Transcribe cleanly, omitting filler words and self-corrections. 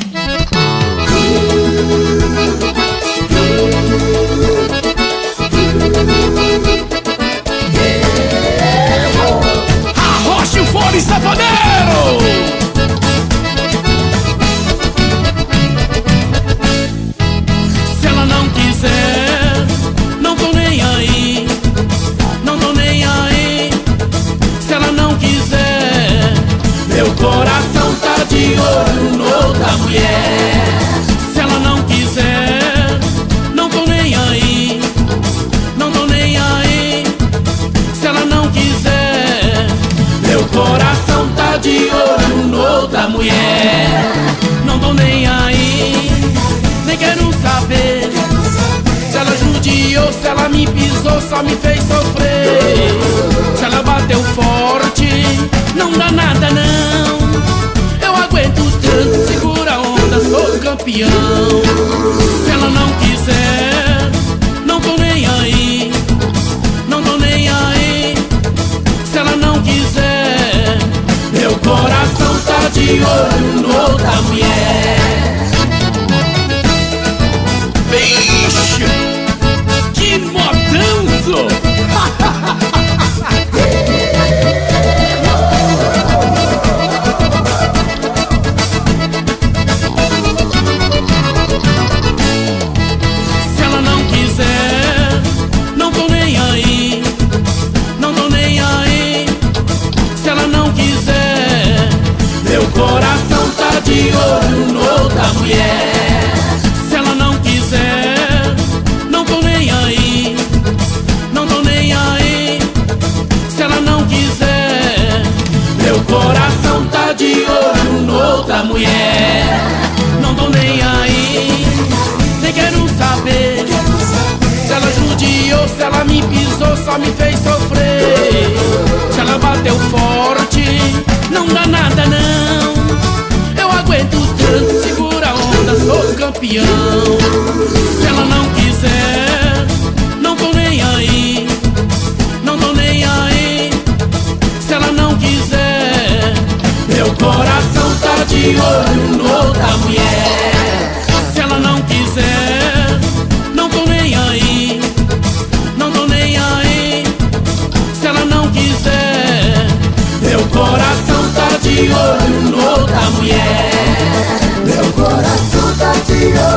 Arrocha o fone, safadeiro! Se ela não quiser, não tô nem aí, não tô nem aí. Se ela não quiser, meu coração tá de olho noutra mulher. Se ela não quiser, não tô nem aí, não tô nem aí. Se ela não quiser, meu coração tá de olho noutra mulher. Não tô nem aí, nem quero saber se ela judiou, se ela me pisou, só me fez sofrer. Se ela bateu forte, não dá nada não. Eu aguento tanto, segura a onda, sou campeão. Se ela não quiser, não tô nem aí, não tô nem aí. Se ela não quiser, meu coração tá de olho noutra mulher. Vixe, que modanço! Se ela não quiser, não tô nem aí, não tô nem aí. Se ela não quiser, meu coração tá de olho noutra mulher. Se ela não quiser, não tô nem aí, não tô nem aí. Se ela não quiser, meu coração tá de olho noutra mulher. Não tô nem aí, nem quero saber se ela judiou, se ela me pisou, só me fez sofrer. Se ela bateu forte, não dá nada não. Eu aguento tanto, segura a onda, sou campeão. Se ela não quiser, não tô nem aí, não tô nem aí. Se ela não quiser, meu coração tá de olho noutra mulher. Se ela não quiser, não tô nem aí, não tô nem aí. Se ela não quiser, meu coração tá de olho noutra mulher. Meu coração tá de olho